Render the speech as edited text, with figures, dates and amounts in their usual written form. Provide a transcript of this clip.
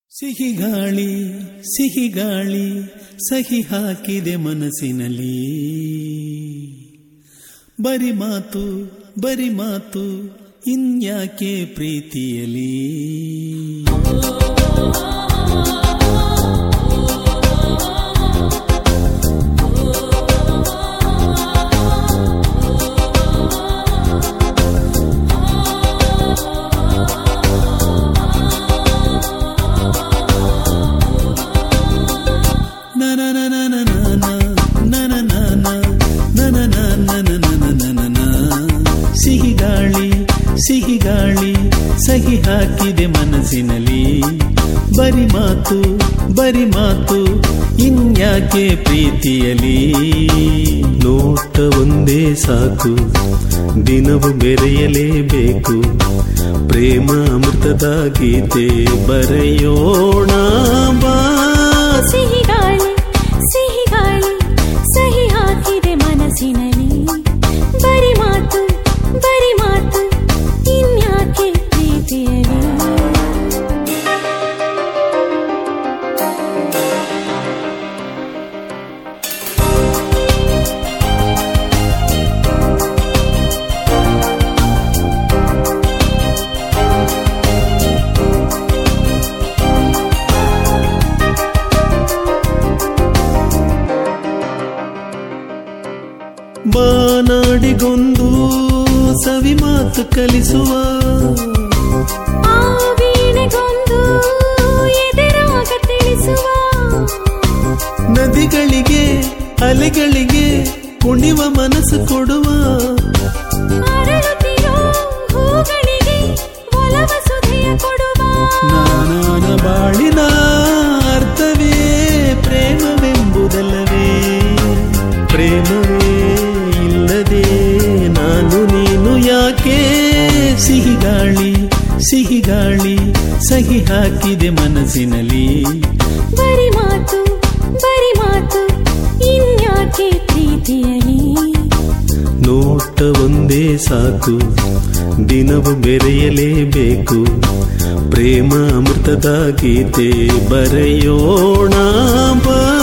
ಸಿಹಿ ಗಾಳಿ ಸಿಹಿ ಗಾಳಿ ಸಹಿ ಹಾಕಿದೆ ಮನಸ್ಸಿನಲ್ಲಿ, ಬರಿ ಮಾತು ಇನ್ಯಾಕೆ ಪ್ರೀತಿಯಲಿ. ಸಿಹಿ ಗಾಳಿ ಸಹಿ ಹಾಕಿದೆ ಮನಸ್ಸಿನಲ್ಲಿ, ಬರಿ ಮಾತು ಇನ್ಯಾಕೆ ಪ್ರೀತಿಯಲಿ. ನೋಟ ಒಂದೇ ಸಾಕು, ದಿನವು ಬೆರೆಯಲೇಬೇಕು, ಪ್ರೇಮ ಅಮೃತದ ಗೀತೆ ಬರೆಯೋಣ ಬಾ. ಸಿಹಿ ಗಾಳಿ ಸಹಿ ಹಾಕಿದೆ ಮನಸ್ಸಿನಲ್ಲಿ, ಬರಿ ಮಾತು ಇನ್ಯಾಕೆ ಪ್ರೀತಿಯಲಿ. ಬಾನಾಡಿಗೊಂದು ಸವಿ ಮಾತು ಕಲಿಸುವ, ಆ ವೀಣೆಗೊಂದು ಎದೆರಾಗ ತಿಳಿಸುವ, ನದಿಗಳಿಗೆ ಅಲೆಗಳಿಗೆ ಕುಣಿವ ಮನಸ್ಸು ಕೊಡುವ, ಅರಳುತ್ತಿರೋ ಹೂಗಳಿಗೆ ಒಲವ ಸುಧೆಯ ಕೊಡುವ. ನಾನಾನ ಬಾಳಿನ ಅರ್ಥವೇ ಪ್ರೇಮವೆಂಬುದಲ್ಲವೇ, ಪ್ರೇಮವೇ ಇಲ್ಲದೆ ನಾನು ನೀನು ಯಾಕೆ. ಸಿಹಿ ಗಾಳಿ ಸಹಿ ಹಾಕಿದೆ ಮನಸ್ಸಿನಲ್ಲಿ, ಬರಿ ಮಾತು ಇನ್ಯಾಕೆ ಪ್ರೀತಿಯಲಿ. ನೋಟ ಒಂದೇ ಸಾಕು, ದಿನವು ಬೆರೆಯಲೇಬೇಕು, ಪ್ರೇಮ ಅಮೃತದ ಗೀತೆ ಬರೆಯೋಣ ಬಾ.